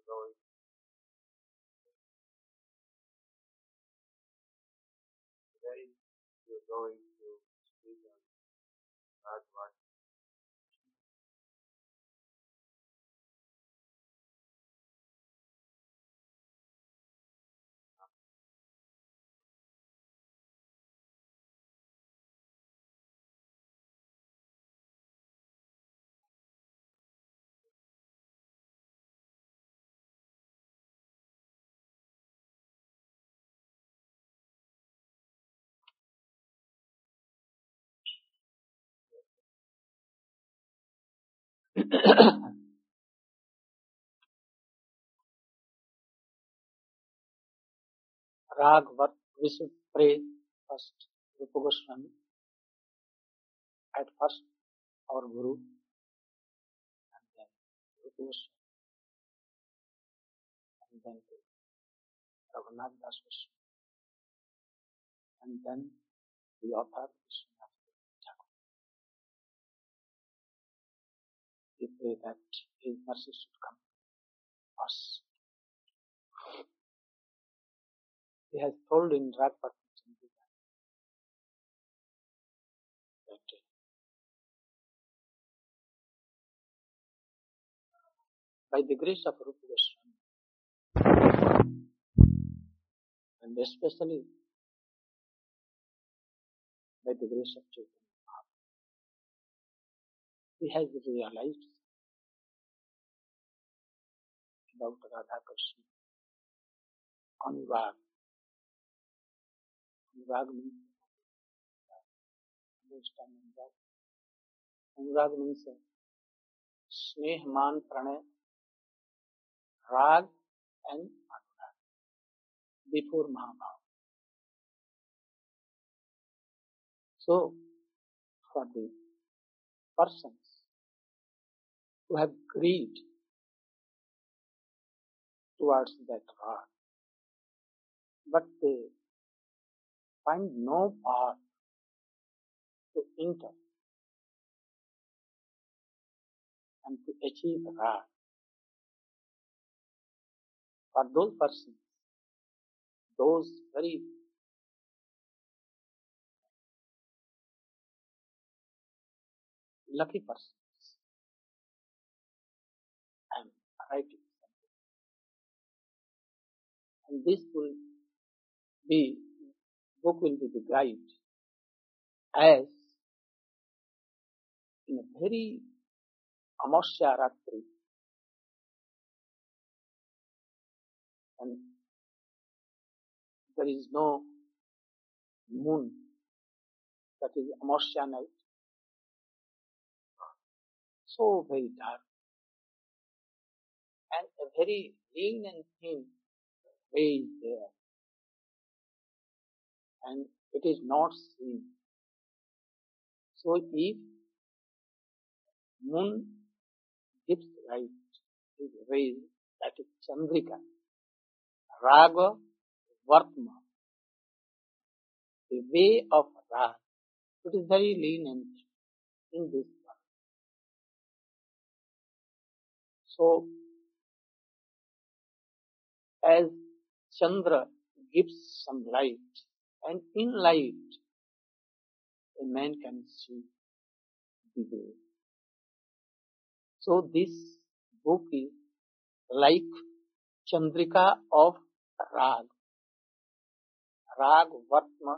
going. Today we're going to speak on Bhagavad. Rag, what we should pray first, Rupa Goswami, at first our Guru, and then Rupa Goswami, and then Raghunath Das Goswami, and then the author Vishwanath Thakur. We pray that his mercy should come to us. He has told in Ragpat that by the grace of Rupa Goswami, and especially by the grace of Chaitanya Mahaprabhu, he has realized about Radha Krishna. Anurag. Anurag means understand Anurag. Anurag means Sneh, Man, Pranay, Rag and Anurag before Mahabharata. So, for the persons who have greed towards that Rag, but they find no path to enter and to achieve Rag. For those persons, those very lucky persons, I am writing something. And this book will be the guide as in a very Amasya Ratri, and there is no moon, that is Amasya night, so very dark, and a very lean and thin way is there, and it is not seen. So if moon gives light, is rays, that is Chandrika, Raga, Vartma, the way of Raga, it is very lean and thin in this world. So, as Chandra gives some light, and in light, a man can see the way. So this book is like Chandrika of Rag. Rag, Vartma,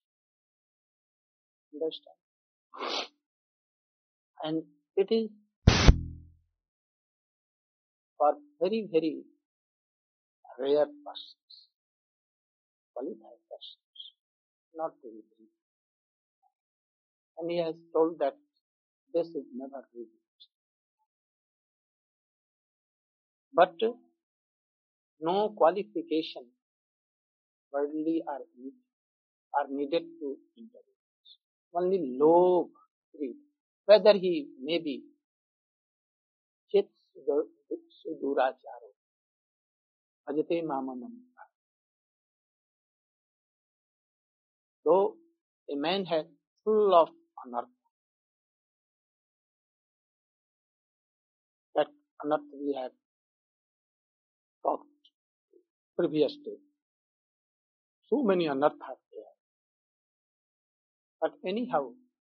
understand? And it is for very, very rare persons, qualified persons, not very brief. And he has told that this is never read it. But no qualification, worldly are needed to enter it. Only low greed, whether he may be Chit Suduracharo, Bhajate Mamanam. Though a man has full of anartha, that anartha we have previous day. So many anarthas there. But anyhow,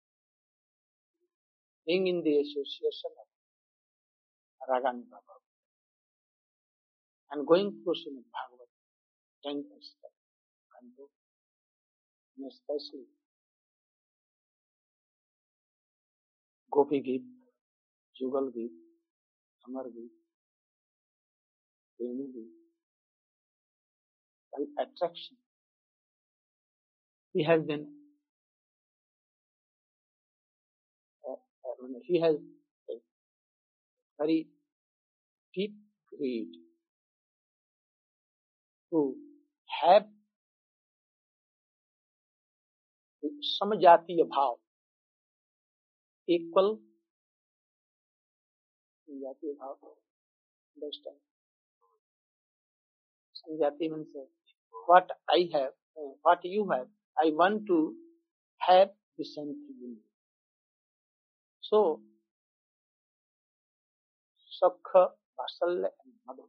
being in the association of Raganuga and going through Srimad Bhagavad, 10th step, Kanto, and especially Gopi Geet, Jugal Geet, Amar Geet, Venu Geet, by attraction, he has been, he has a very deep greed to have the samajatiya bhav, equal samajatiya bhav, understand? Samajati means what I have, what you have, I want to have the same thing in you. So, Sakha, Vasalya and Madhu,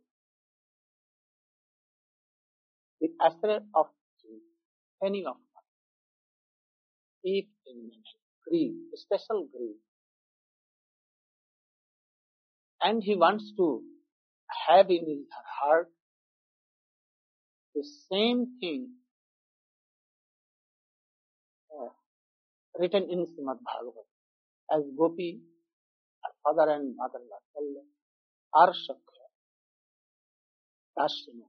the aspect of any of us, deep in greed, special greed, and he wants to have in his heart the same thing written in Srimad Bhagavad, as Gopi, her father and mother Vasalya, are Sakha, Dasya,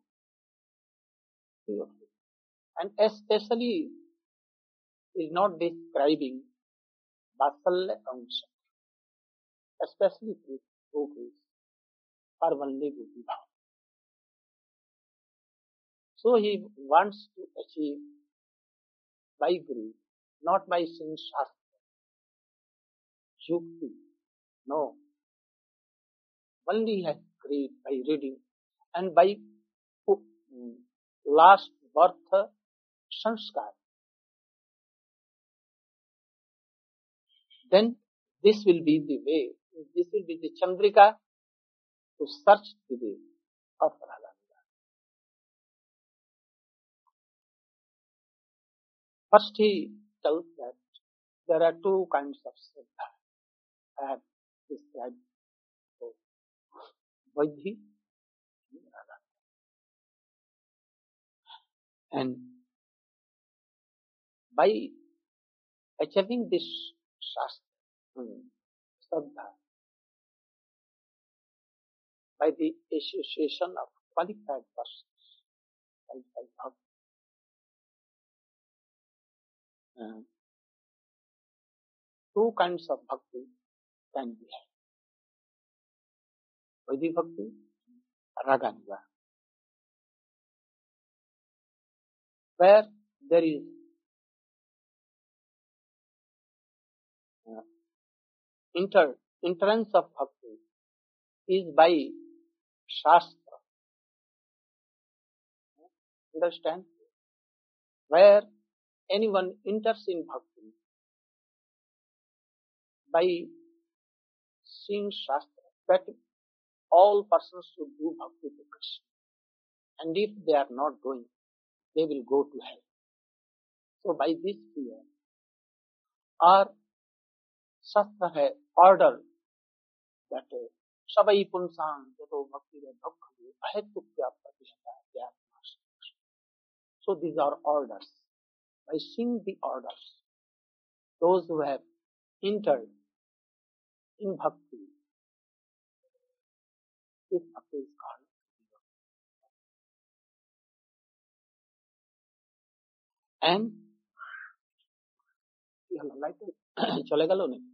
and especially is not describing Vasalya and Sakha, especially Gopis, are only Gopi Bhav. So he wants to achieve by greed, not by seeing Shastra, Yukti, no. Only has greed by reading and by last birth sanskar. Then this will be the way, this will be the Chandrika to search the way of Radha. First he tells that there are two kinds of Shraddha. I have described both, Vaidhi and Radha. And by achieving this Shastra, Shraddha, by the association of qualified persons, qualified bhakti, two kinds of bhakti can be had. Vaidhi bhakti, Raganuga. Where there is entrance of bhakti is by Shastra. Understand? Where anyone enters in bhakti by seeing Shastra, that all persons should do bhakti to Krishna. And if they are not doing, they will go to hell. So by this fear, our Shastra has ordered that Savai Punsang Jato Bhakti Bhakti Ahetukya Pratishata. So these are orders. By seeing the orders, those who have entered in bhakti, this bhakti is called. And light চলে গেল নাকি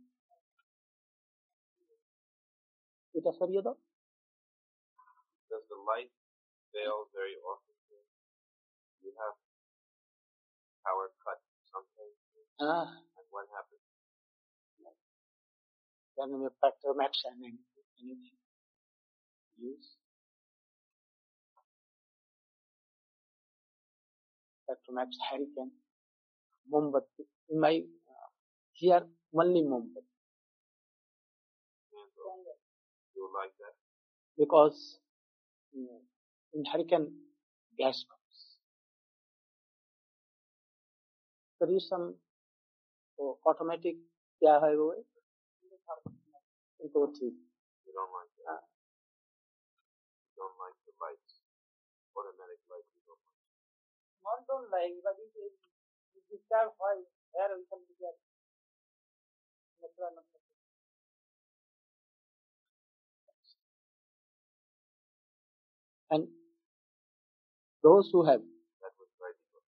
এটা সরিয়ে দাও. Does the light fail very often? You have power cut sometimes. And what happens? Then we factor max and anything use factor max hurricane mombatti in my here only mombatti. You like that? Because in hurricane gas comes. There is some automatic क्या है वो तो ठीक. You don't like that. You don't like the lights. Automatic lights you don't like. Not don't like, but it disturb why where we can get natural number. And those who have that was right.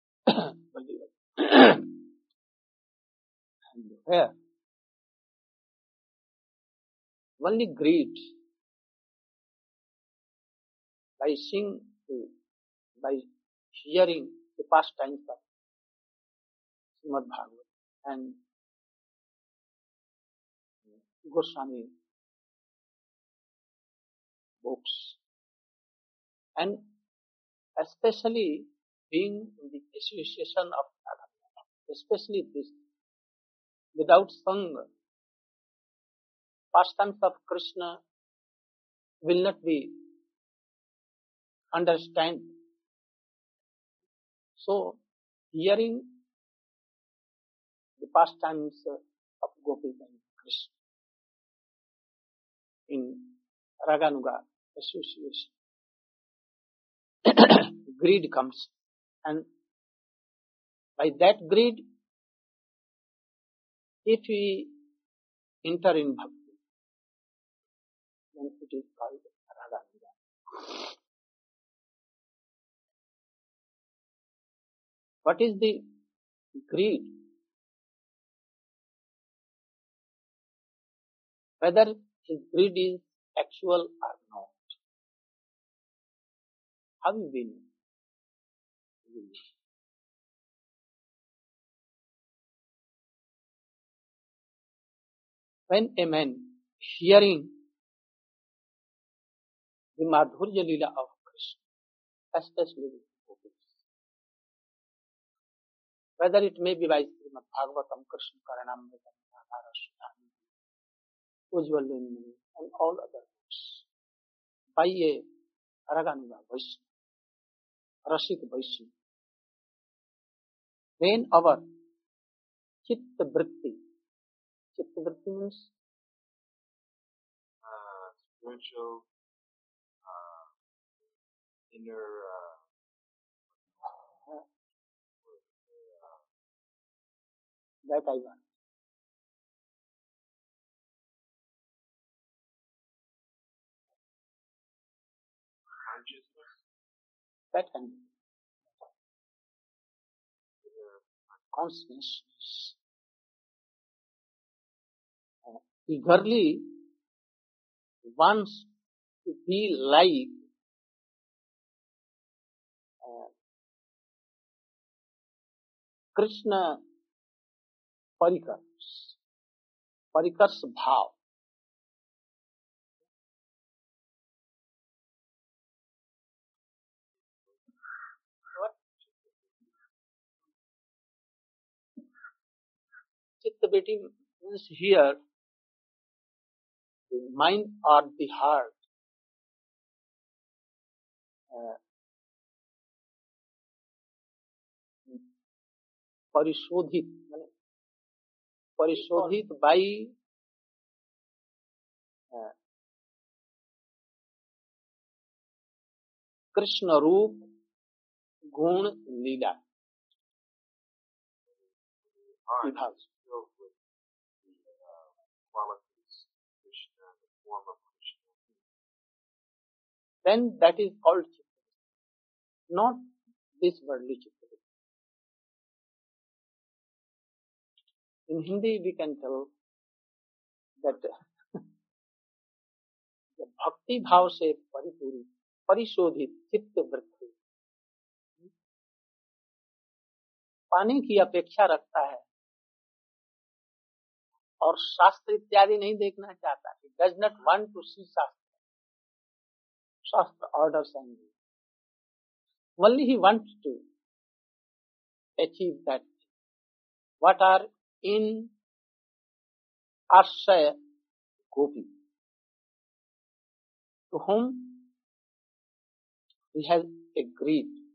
And where only greed by seeing by hearing the pastimes of Srimad Bhagavatam and Goswami books, and especially being in the association of Radha, especially this, without Sangha, pastimes of Krishna will not be understood. So, hearing the pastimes of Gopis and Krishna in Raganuga association, greed comes, and by that greed, if we enter in bhakti, then it is called Raganuga. What is the greed? Whether his greed is actual or not. How will we know? When a man hearing the Madhurya Leela of Krishna, especially the Gopis, whether it may be by Srimad Bhagavatam, Krishna Karanamritam, Ujjwal Nilmani, and all other books, by a Raganuga Vaishnava, Rasik Vaishnava, then our Chitta Vritti means spiritual, inner, that I want. consciousness. That can be. Consciousness. Eagerly wants to be like Krishna Parikars bhav. Chitta Vritti means here the mind or the heart परिशोधित by Krishna रूप गुण लीला विभाग. Then that is called Chitta, not this worldly Chitta. In Hindi we can tell that the bhakti bhav से परिपूरी परिशोधित चित्त वृत्ति पाने की अपेक्षा रखता है और शास्त्र इत्यादि नहीं देखना चाहता है. He does not want to see शास्त्र orders and only he wants to achieve that what are in Ashaya Gopi, to whom he has a greed.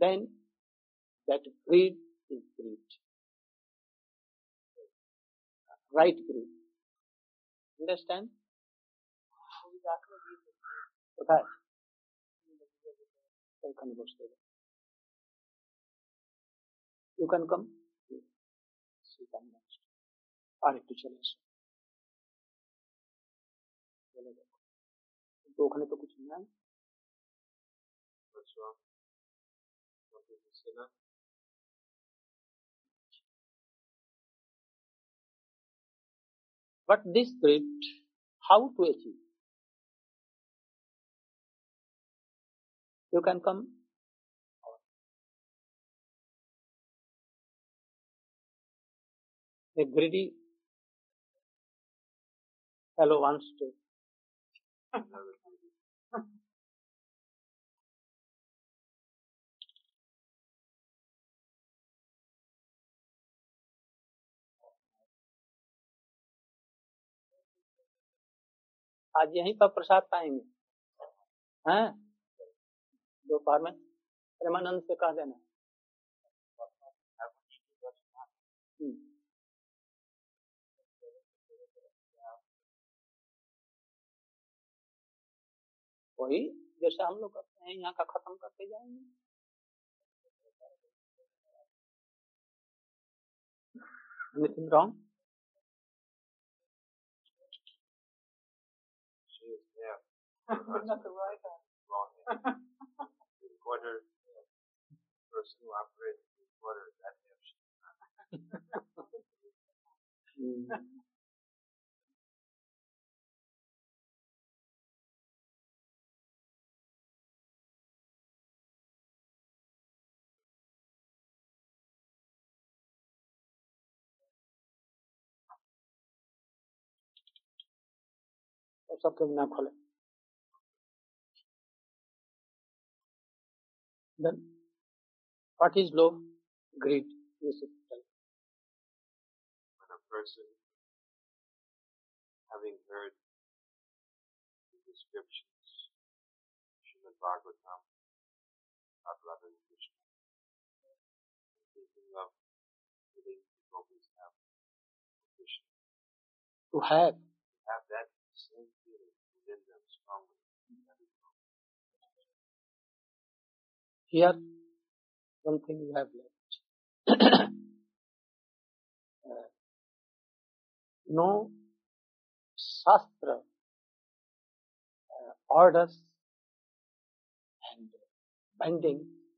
then that greed is greed. Right greed. Understand? কোথায়? ওখানে বসতে হবে। You can come. You can next. আর একটু চলে এসো। চলে দেখো। কিন্তু ওখানে তো কিছু নাই। What's wrong? What did you say now? But this greed, how to achieve? You can come. A greedy fellow wants to. आज यहीं पर प्रसाद पाएंगे, हैं? दोपहर में प्रेमानंद से कह देना। वही जैसे हम लोग करते हैं, यहाँ का खत्म करते जाएंगे। Anything wrong? She is there. Wrong. The recorder, the person who operates the recorder, that और सबके बिना खोले। Then, what is love? Greed. You should tell. when a person, having heard the descriptions, Srimad Bhagavatam, of Radha and Krishna, and thinking of giving the gopis have Krishna, To have. have that same feeling within them strongly. Here, one thing you have left. No Shastra orders and binding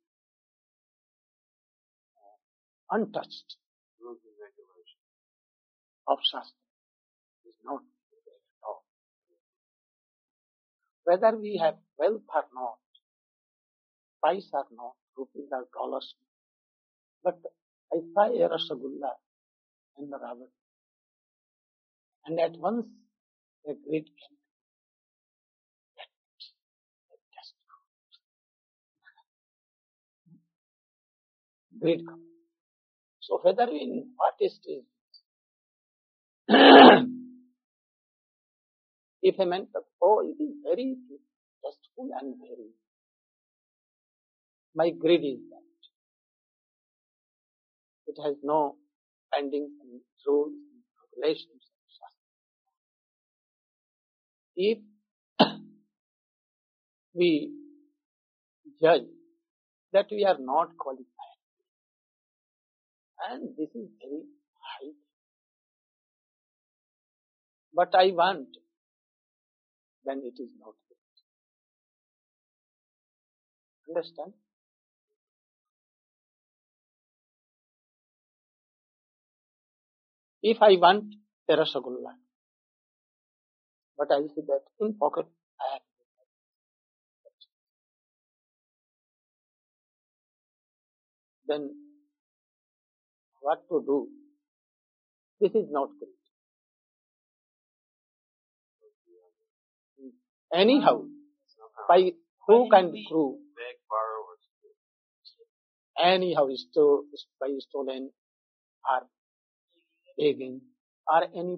untouched Rules and regulations of Shastra is not there at all. Whether we have wealth or not, price or not, rupees or dollars, but I saw a Rasagulla in the Ravan, and at once a great came. Great come. So whether in what stage, if a man says, oh, it is very tasteful and very, my greed is that. It has no bindings and rules and regulations. If we judge that we are not qualified, and this is very high, but I want, then it is not good. Understand? If I want a Rasagulla, but I see that in pocket I have then what to do? This is not great. Anyhow, by who can prove? Beg, borrow, or steal. Anyhow, by stolen or begging or anything.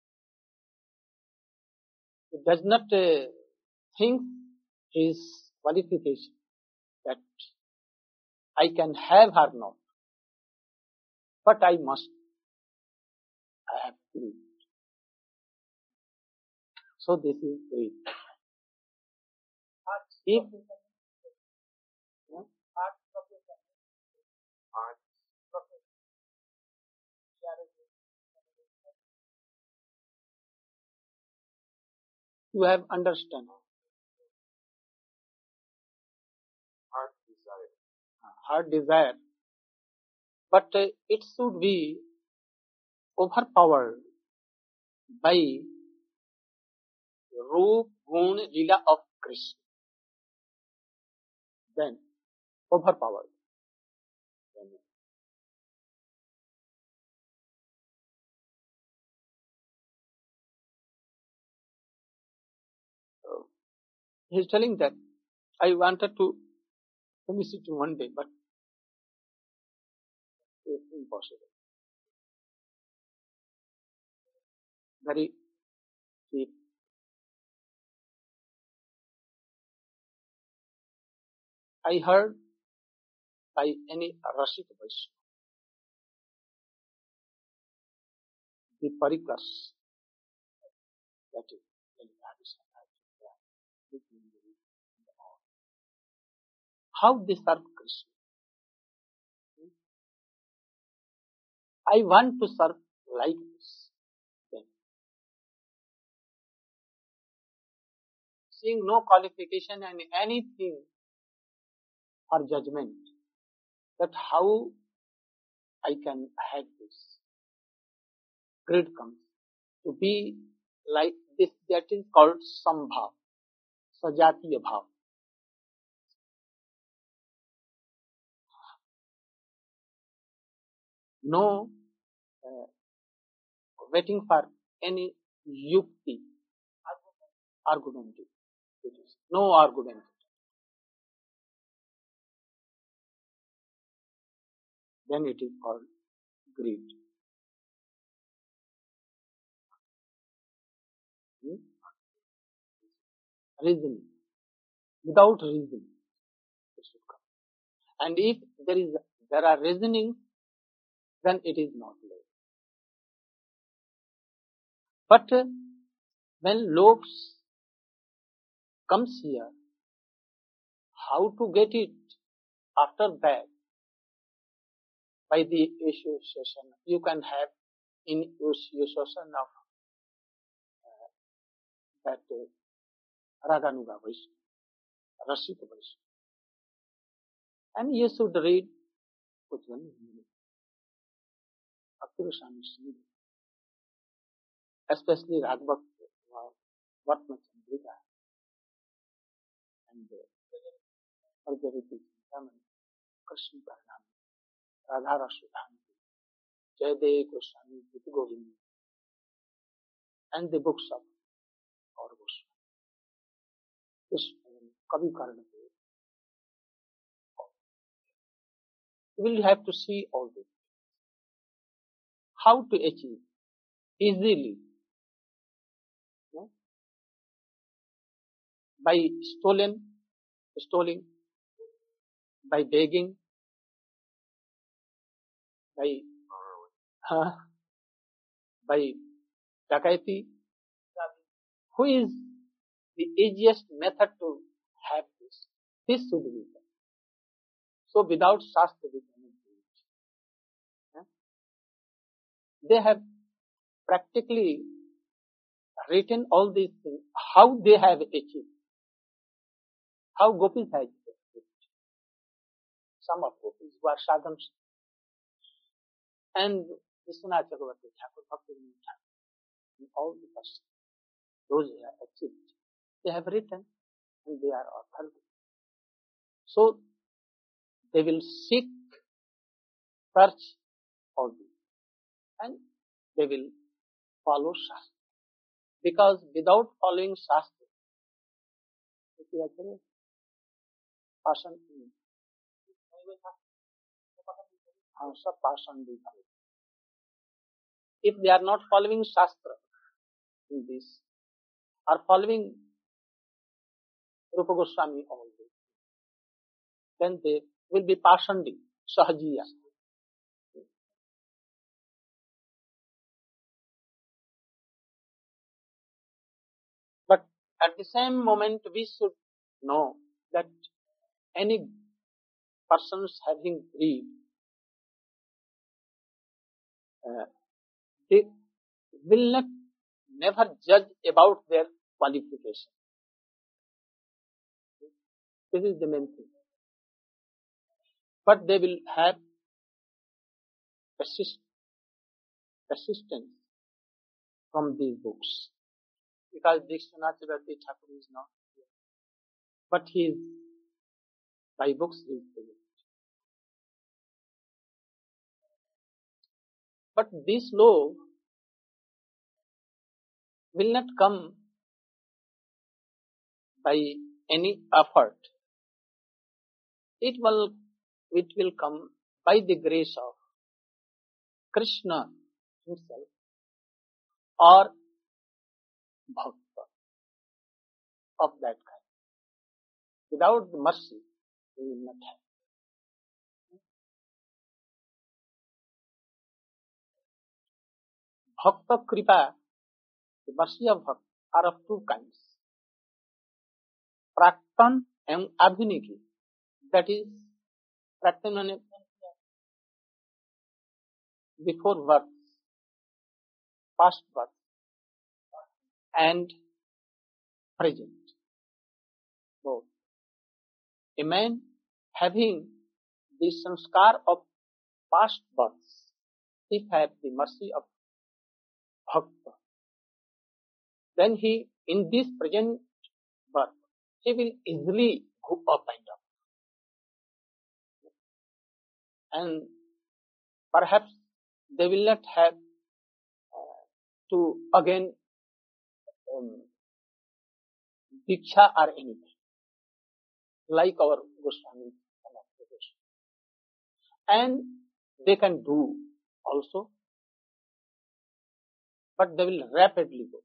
It does not think his qualification that I can have her not, but I must. I have to live. So this is great. If you have understand heart desire, but it should be overpowered by Roop Gun Lila of Krishna. Then overpowered. So, he is telling that I wanted to finish it in one day, but it's impossible. Very deep. I heard by any Rasik Vaishnava, the Parikas, that is, how they serve Krishna. I want to serve like this. Then, seeing no qualification and anything for judgment, that how I can have this. Greed comes to be like this, that is called Sambhav, Sajatiya Bhav. No waiting for any yukti, argument. No argument. Then it is called greed. Reasoning. Without reason, it should come. And if there are reasoning, then it is not love. But when love comes here, how to get it after that? By the association, you can have in association of that Raganuga Vaishnava, Rasika Vaishnava. And you should read which one is meaning. Akirusami Sindhu. Especially Ragbhakt, Vatma Chandrika, and Margariti Raman, Krishna Paranam, Radhara Sudhan, Jayadeva Goswami, Gita Govind, and the books of Gaur Goswami. This Kavi Karna. You will have to see all this. How to achieve easily, no? By stealing, by begging, by dakaiti. Who is the easiest method to have this? This should be done. So without Shastra we cannot do it. They have practically written all these things, how they have achieved, how gopis have achieved. Some of gopis who are sadhans, and Vishwanath Chakravarti Thakur, Bhaktivinoda Thakur, and all the persons, those who have achieved, they have written and they are authentic. So they will seek, search all this, and they will follow Shastra. Because without following Shastra, if they are not following Shastra in this, or following Rupa Goswami all this, then they will be pasandi, sahajiya. But at the same moment, we should know that any persons having greed, they will not never judge about their qualification. This is the main thing. But they will have assistance from these books. Because Dikshanath Chakravarti Thakur is not here. But he is, by books he is present. But this law will not come by any effort. It will come by the grace of Krishna himself or Bhakta of that kind. Without the mercy, we will not have. Bhakta Kripa, the mercy of Bhakta, are of two kinds. Praktan and Adhuniki. That is, Praktan means before birth, past birth, and present. Both. A man having the sanskar of past births, if have the mercy of Bhakta, then he, in this present birth, he will easily go up and down. And perhaps they will not have to again diksha or anything, like our Goswami and they can do also, but they will rapidly go.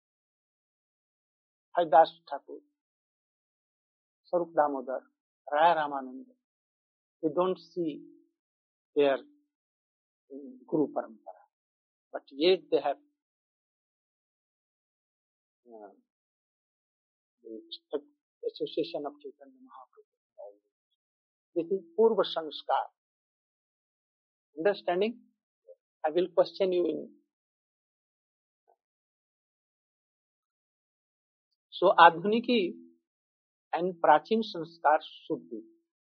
Haridas Thakur, Sarup Damodar, Raya Ramananda, they don't see their Guru Parampara, but yet they have the association of Chaitanya Mahaprabhu. This is Purva Sanskar. Understanding? I will question you in. So Adhuniki and Prachin Sanskar should be.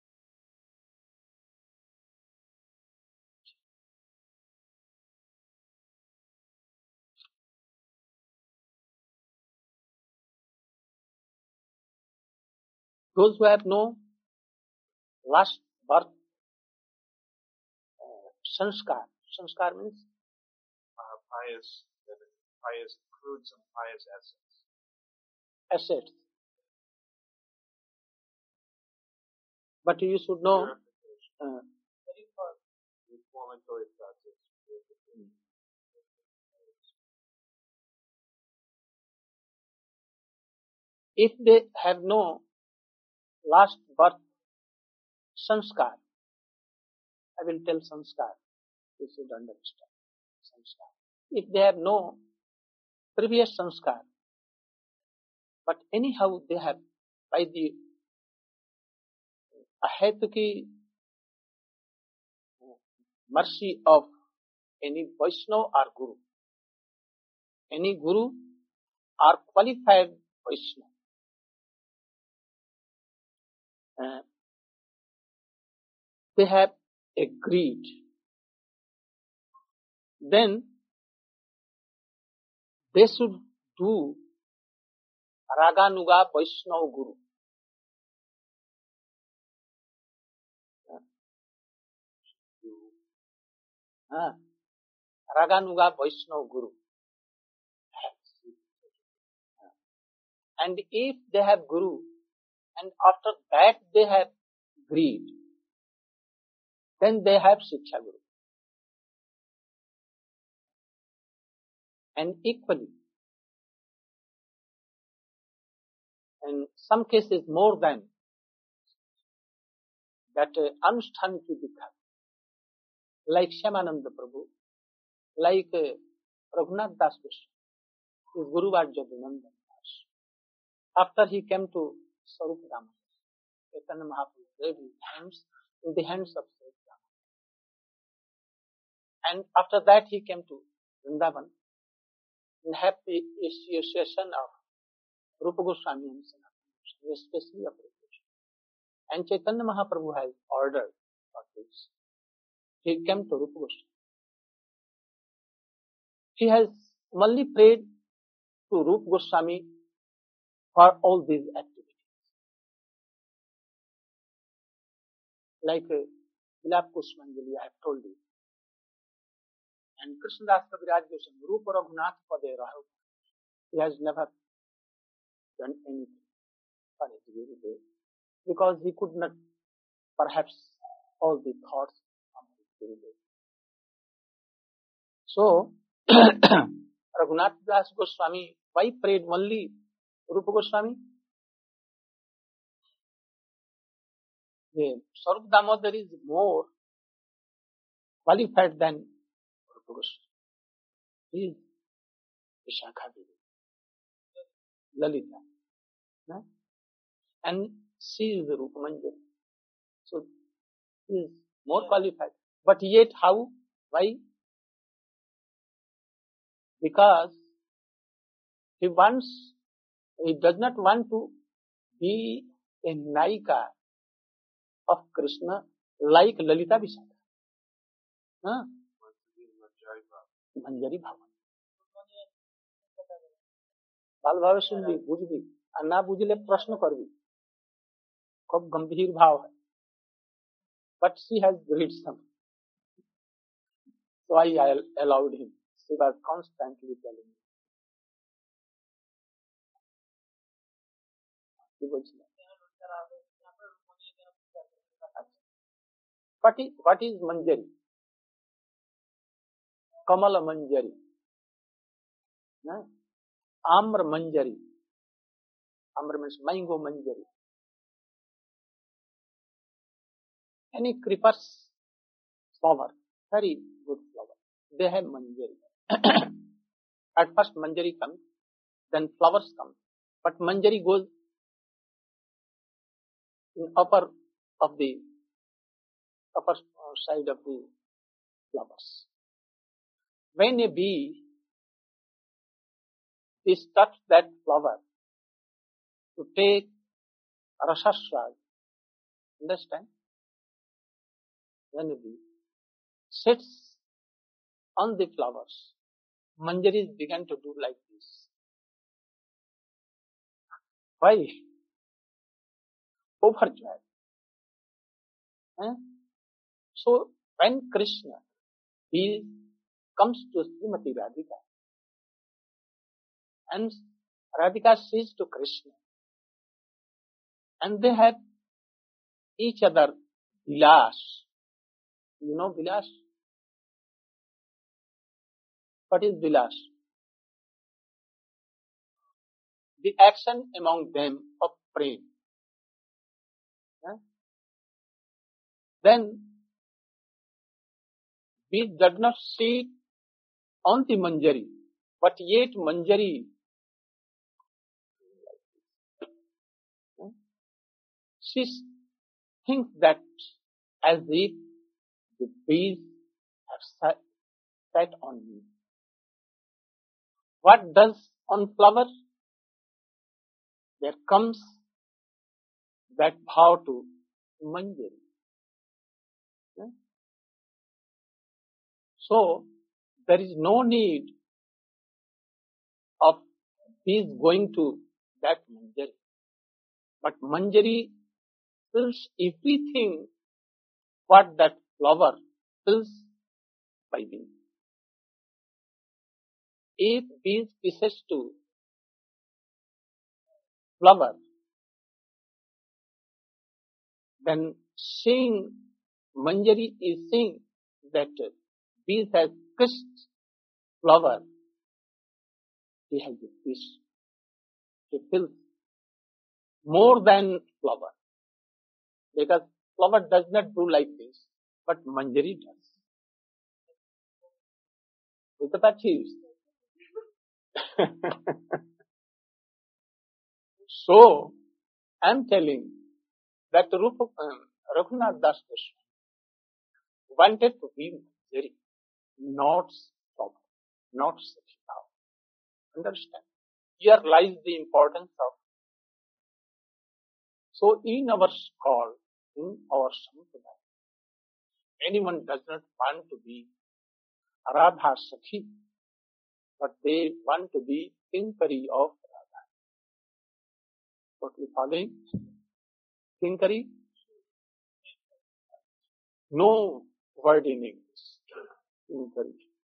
Those who have no last birth sanskar. Sanskar means pious fruits and pious essence. Assets. But you should know Reformatory process. if they have no last birth sanskar, I will tell sanskar, you should understand sanskar. If they have no previous sanskar, but anyhow they have, by the ahetuki mercy of any Vaishnava or Guru, any Guru or qualified Vaishnava, they have agreed, then they should do Raganuga Vaishnava Guru. Raganuga Vaishnava Guru. And if they have Guru, and after that they have greed, then they have Shiksha Guru. And equally, in some cases more than, that Anushthan ki dikha, like Shyamananda Prabhu, like Raghunath Das Goswami, his Guru was Jadunandan Das. After he came to Sarup Dhamma, Chaitanya Mahaprabhu gave his hands in the hands of Sarup Dhamma. And after that he came to Vrindavan in happy association of Rupa Goswami and Sanatana Goswami, especially of Rupa Goswami. And Chaitanya Mahaprabhu has ordered for this. He came to Rupa Goswami. He has only prayed to Rupa Goswami for all these activities. Like Vilap Kusmanjali, I have told you. And Krishnadas Kaviraj Goswami, Rupa Raghunath Pade Rahu. He has never done anything for his Guru Dev, because he could not perhaps all the thoughts of his Guru Dev. So, Raghunath Das Goswami, why prayed only Rupa Goswami? The Sarup Damodar is more qualified than Rupa Goswami. He is Vishakha Devi, Lalita. No? And she is the Rupa Manjari. So, he is more qualified. But yet how? Why? Because he does not want to be a Naika of Krishna like Lalita Vishakha. Huh? Manjari Bhavan. बाल भाव सुनबी बुझबी और ना बुझले प्रश्न करबी खूब गंभीर भाव है. But she has read some, so I allowed him. She was constantly telling me. What is Manjari? Kamala Manjari. No? Amra Manjari. Amra means mango Manjari. Any creepers flower, very good flower. They have Manjari. At first Manjari comes, then flowers come. But Manjari goes in upper side of the flowers. When a bee touches that flower to take rasaswad, understand? When a bee sits on the flowers, Manjaris began to do like this. Why? Overjoyed. So, when Krishna comes to Srimati Radhika, and Radhika says to Krishna, and they have each other Vilas. You know Vilas? What is Vilas? The action among them of praying. Then we did not sit on the Manjari, but yet Manjari she thinks that as if the bees have sat on me. What does on flower? There comes that bhav to Manjari. So, there is no need of bees going to that Manjari. But Manjari fills everything what that flower fills by bees. If bees wishes to flower, then Manjari is saying that bees has kissed flower. He has a wish. He feels more than flower. Because Flower does not do like this, but Manjari does. বুঝতে পারছিস? So, I am telling that Raghunath Das Goswami wanted to be Manjari, not stop, not settle down. Understand? Here lies the importance of. So, in our call, in our sampradaya, anyone does not want to be Radha Sakhi, but they want to be Kinkari of Radha. What we following? Kinkari? No word in English. Kinkari.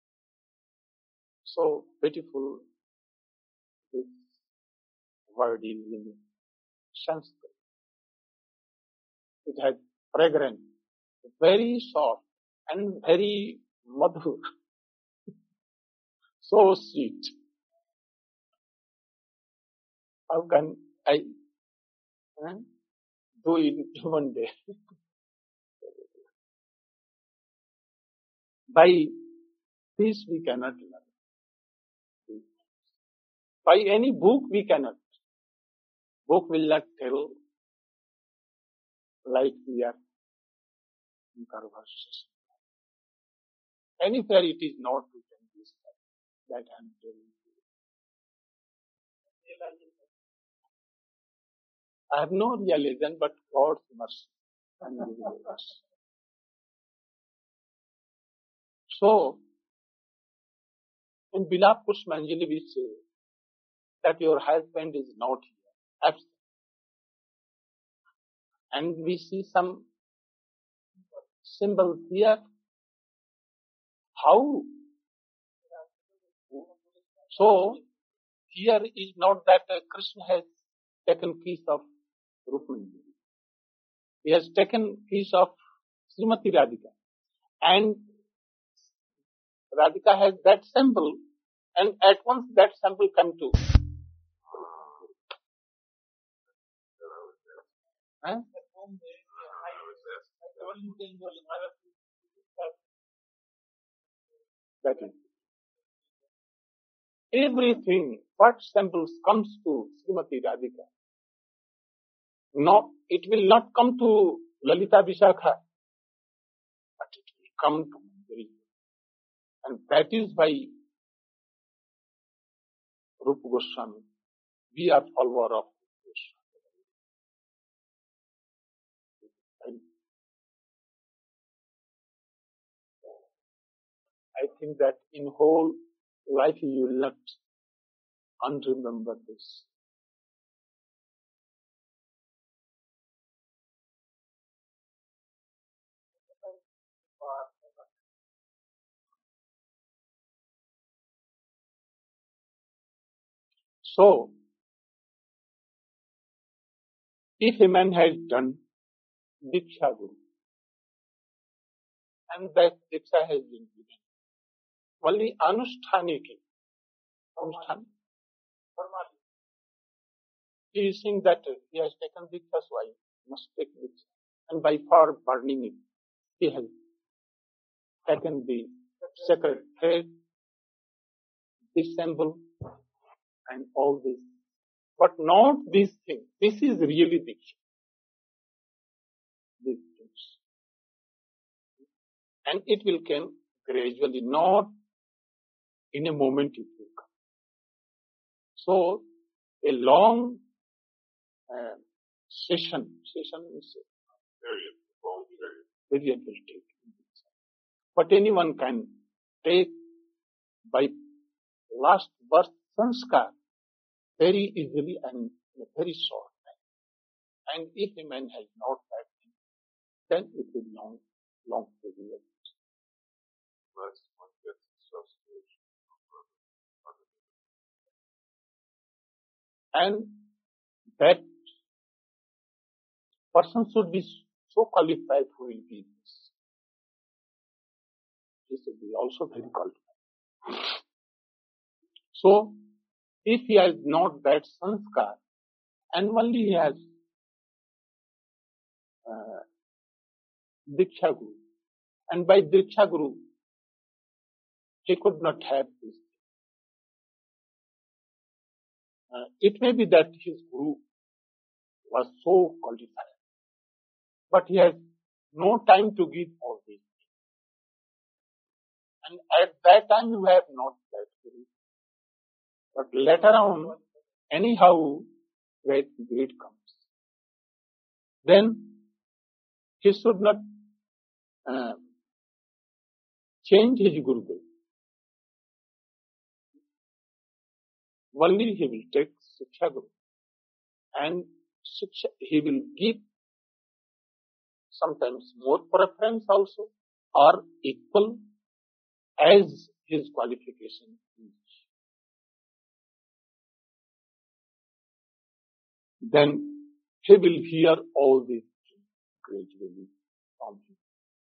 So beautiful this word is in Sanskrit. It has fragrance, very soft and very madhur. So sweet. How can I do it one day? By this we cannot learn. By any book we cannot. Book will not tell like we are in conversation. Anywhere it is not written this way, that I am telling you. I have no realization but God's mercy and universe. So, in Bilap Pushpanjali we say that your husband is not here, absent. And we see some symbols here. How? So, here is not that Krishna has taken piece of Rukmini. He has taken piece of Srimati Radhika. And Radhika has that symbol, and at once that symbol come to. Huh? That is. Everything, what symbols comes to Srimati Radhika. No, it will not come to Lalita Vishakha, but it will come to Manjari. And that is why Rupa Goswami, we are follower of Rupa Goswami. I think that in whole life you will not unremember this. So, if a man has done Diksha Guru, and that Diksha has been given, only Anushthaniki, he is saying that he has taken Diksha, so I must take Diksha. And by far burning it, he has taken the sacred thread, this symbol, and all this. But not this thing. This is really Diksha. These things. And it will come gradually, not in a moment it will come. So, a long session is period will take. But anyone can take by last birth sanskar very easily and in a very short time. And if a man has not that thing, then it will long period. And that person should be so qualified who will be this. He should be also very qualified. So, if he has not that sanskar, and only he has Diksha Guru. And by Diksha Guru, he could not have this. It may be that his Guru was so qualified, but he has no time to give all this. And at that time you have not that Guru. But later on, anyhow, great comes. Then he should not change his Gurudev. Only he will take Shiksha Guru. And he will give sometimes more preference also or equal as his qualification is. Then he will hear all these things gradually from him.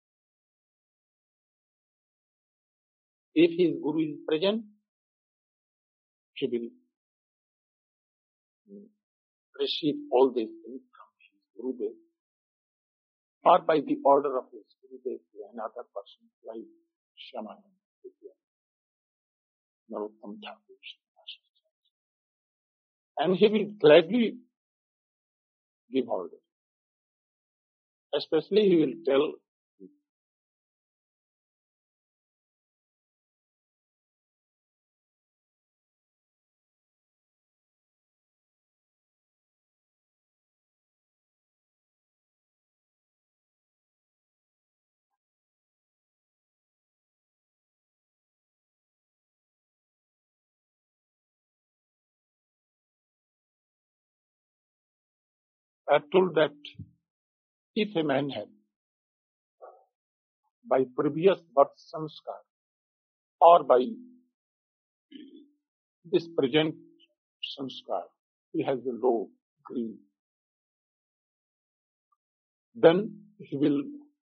If his Guru is present, he will receive all these things from his Gurudev, or by the order of his Gurudev to another person like Shyamananda, Narottam Thakur, and he will gladly give order. Especially he will tell I told that if a man had, by previous birth sanskar or by this present sanskar, he has a low greed, then he will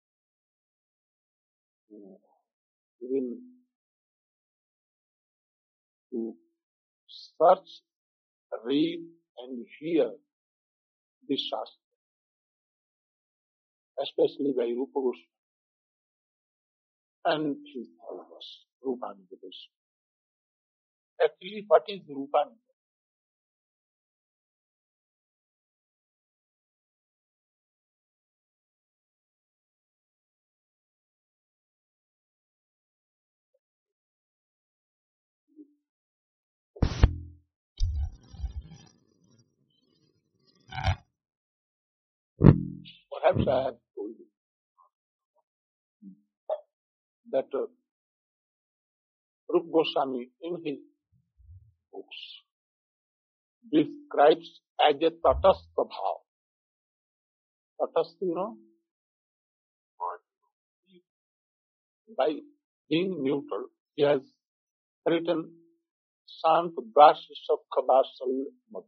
to search, read and hear the Shastra, especially by Rupa Goswami and his followers, Rupananda Goswami. Actually, what is Rupananda? Perhaps I have told you that Rupa Goswami in his books describes as a tatastha bhav. Tatastha, you know, by being neutral, he has written Sant Bas Sakha Basal Madhu.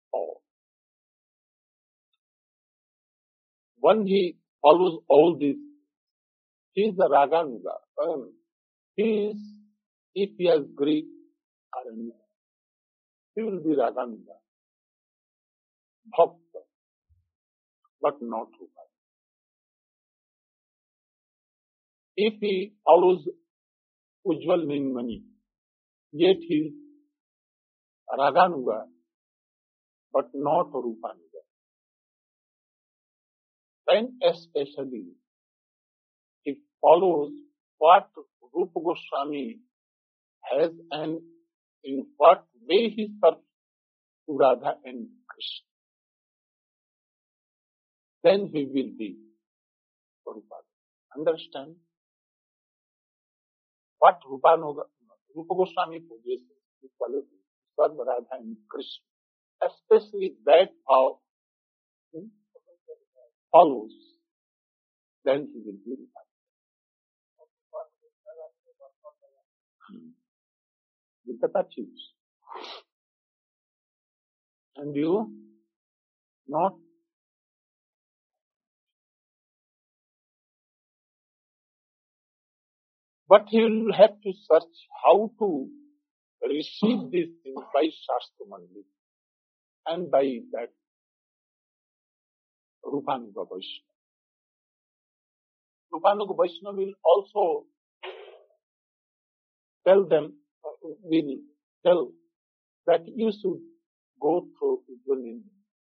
When he follows all this, he is the Raganuga. If he has Greek or anything, he will be Raganuga, Bhakta, but not Rupa. If he follows Ujjwal Nindmani, yet he is Raganuga, but not Rupanuga. Then especially, he follows what Rupa Goswami has and in what way he serves to Radha and Krishna. Then he will be Rupa. Understand? What Rupa Goswami possesses, the quality to serve Radha and Krishna. Especially that how follows, then he will be Rupa. With the touches. And you not. But he will have to search how to receive these things by Shastra Mandit and by that Rupanuga Vaishnava. Rupanuga Vaishnava will also tell that you should go through usually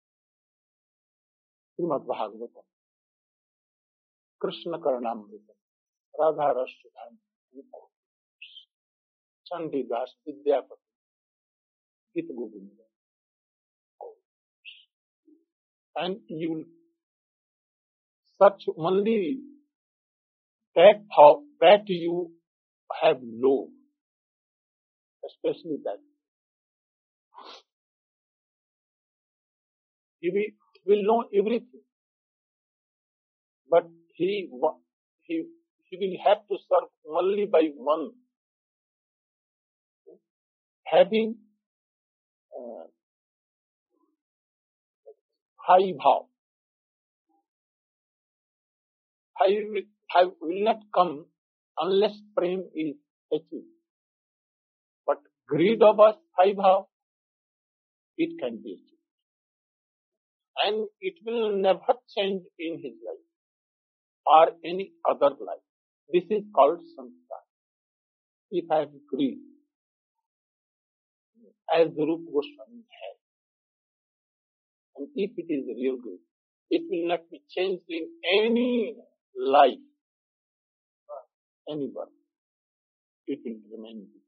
Srimad Bhagavatam, Krishna Karnamrita, Radha Rashidhan, Chandidas, Vidyapati, Gita Govinda. And you will search only that you have low, especially that. He will know everything, but he will have to serve only by one, having high bhav. High will not come unless prem is achieved. But greed of us, high bhav, it can be achieved. And it will never change in his life or any other life. This is called samskar. If I have greed, as Rupa Goswami has, and if it is real greed, it will not be changed in any life, any birth. It will remain the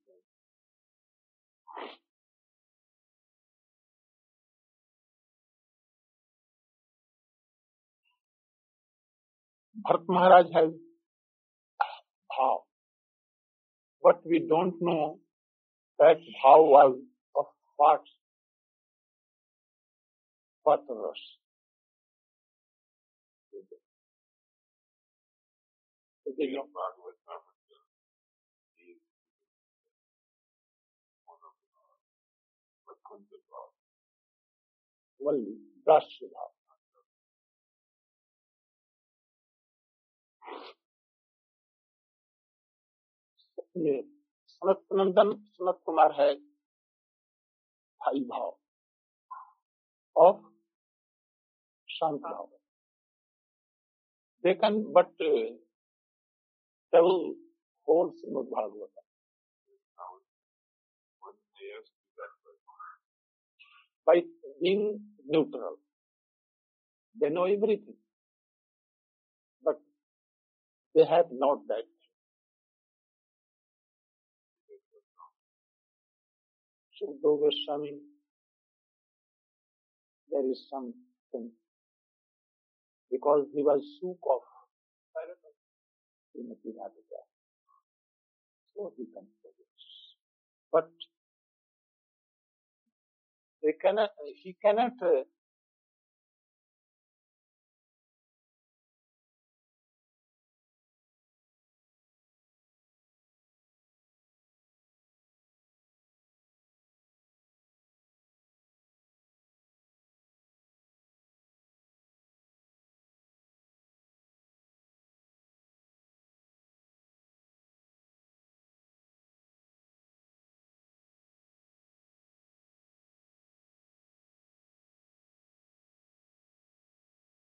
same. Bharat Maharaj has bhav, but we don't know that bhav was of what rasa. Only Dasya bhav. ये सनत कुमार है भाई भाव of शांत भाव. They can but tell whole Srimad Bhagavatam by being neutral. They know everything, but they have not that. Sukadeva Goswami, there is something, because he was Suk of Srimati Radhika, so he can forget. But he cannot